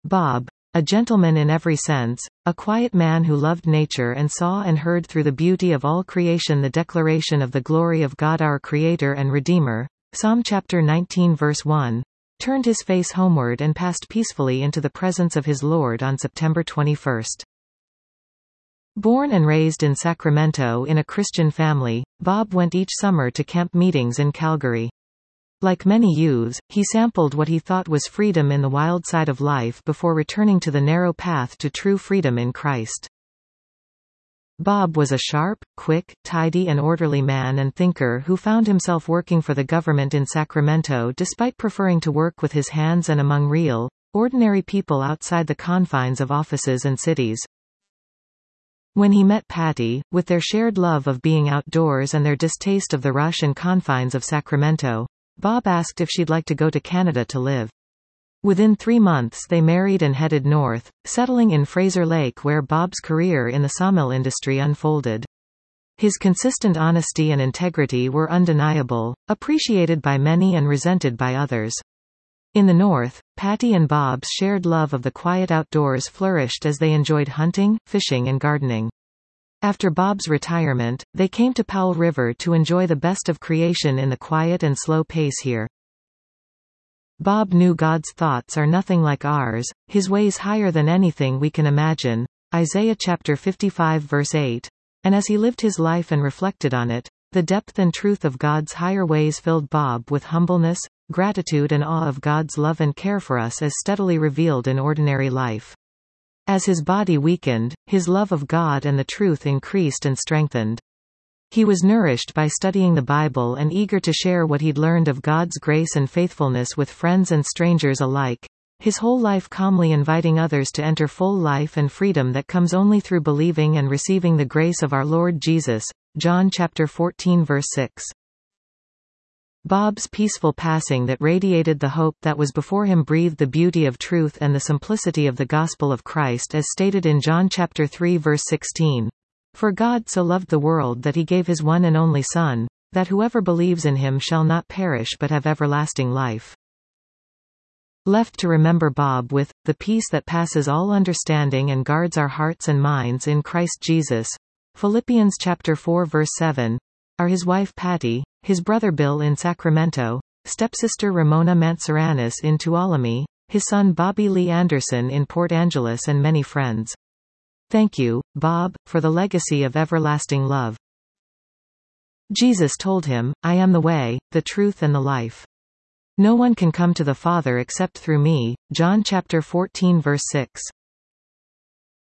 Bob, a gentleman in every sense, a quiet man who loved nature and saw and heard through the beauty of all creation the declaration of the glory of God our Creator and Redeemer, Psalm chapter 19 verse 1, turned his face homeward and passed peacefully into the presence of his Lord on September 21. Born and raised in Sacramento in a Christian family, Bob went each summer to camp meetings in Calgary. Like many youths, he sampled what he thought was freedom in the wild side of life before returning to the narrow path to true freedom in Christ. Bob was a sharp, quick, tidy and orderly man and thinker who found himself working for the government in Sacramento despite preferring to work with his hands and among real, ordinary people outside the confines of offices and cities. When he met Patty, with their shared love of being outdoors and their distaste of the rush and confines of Sacramento, Bob asked if she'd like to go to Canada to live. Within 3 months they married and headed north, settling in Fraser Lake where Bob's career in the sawmill industry unfolded. His consistent honesty and integrity were undeniable, appreciated by many and resented by others. In the north, Patty and Bob's shared love of the quiet outdoors flourished as they enjoyed hunting, fishing and gardening. After Bob's retirement, they came to Powell River to enjoy the best of creation in the quiet and slow pace here. Bob knew God's thoughts are nothing like ours, his ways higher than anything we can imagine, Isaiah chapter 55 verse 8. And as he lived his life and reflected on it, the depth and truth of God's higher ways filled Bob with humbleness, gratitude and awe of God's love and care for us as steadily revealed in ordinary life. As his body weakened, his love of God and the truth increased and strengthened. He was nourished by studying the Bible and eager to share what he'd learned of God's grace and faithfulness with friends and strangers alike, his whole life calmly inviting others to enter full life and freedom that comes only through believing and receiving the grace of our Lord Jesus. John chapter 14 verse 6. Bob's peaceful passing that radiated the hope that was before him breathed the beauty of truth and the simplicity of the gospel of Christ as stated in John chapter 3 verse 16. For God so loved the world that he gave his one and only Son, that whoever believes in him shall not perish but have everlasting life. Left to remember Bob with the peace that passes all understanding and guards our hearts and minds in Christ Jesus, Philippians chapter 4 verse 7, are his wife Patty, his brother Bill in Sacramento, stepsister Ramona Mantzeranis in Tuolumne, his son Bobby Lee Anderson in Port Angeles and many friends. Thank you, Bob, for the legacy of everlasting love. Jesus told him, I am the way, the truth and the life. No one can come to the Father except through me, John chapter 14 verse 6.